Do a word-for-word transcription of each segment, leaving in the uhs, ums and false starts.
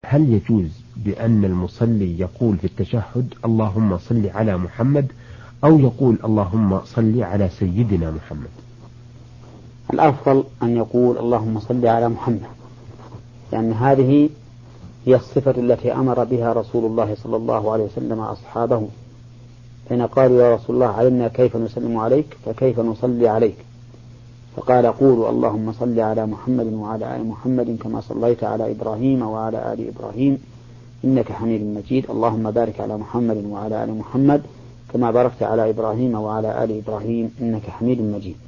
هل يجوز بأن المصلي يقول في التشهد اللهم صل على محمد، أو يقول اللهم صل على سيدنا محمد؟ الأفضل أن يقول اللهم صل على محمد، لأن هذه هي الصفة التي أمر بها رسول الله صلى الله عليه وسلم أصحابه حين قالوا يا رسول الله علمنا كيف نسلم عليك فكيف نصلي عليك، فقال قولوا اللهم صل على محمد وعلى آل محمد كما صليت على إبراهيم وعلى آل إبراهيم إنك حميد مجيد، اللهم بارك على محمد وعلى آل محمد كما باركت على إبراهيم وعلى آل إبراهيم إنك حميد مجيد.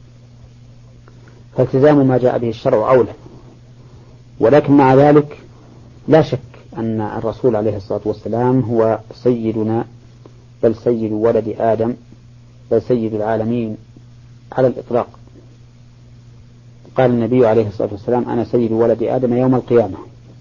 فالتزام ما جاء به الشرع أولى، ولكن مع ذلك لا شك أن الرسول عليه الصلاة والسلام هو سيدنا، بل سيد ولد آدم، بل سيد العالمين على الإطلاق. قال النبي عليه الصلاة والسلام أنا سيد ولد آدم يوم القيامة.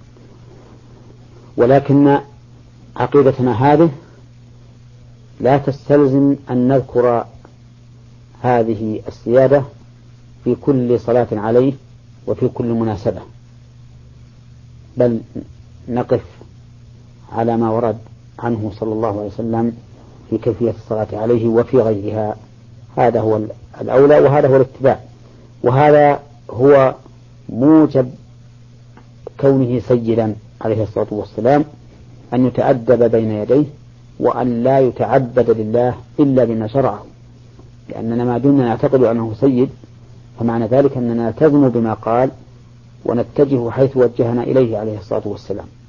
ولكن عقيدتنا هذه لا تستلزم أن نذكر هذه السيادة في كل صلاة عليه وفي كل مناسبة، بل نقف على ما ورد عنه صلى الله عليه وسلم في كيفية الصلاة عليه وفي غيرها. هذا هو الأولى وهذا هو الاتباع، وهذا هو موجب كونه سيدا عليه الصلاة والسلام، أن يتأدب بين يديه وأن لا يتعبد لله إلا بما شرعه، لأننا ما دمنا نعتقد أنه سيد فمعنى ذلك أننا نلتزم بما قال ونتجه حيث وجهنا إليه عليه الصلاة والسلام.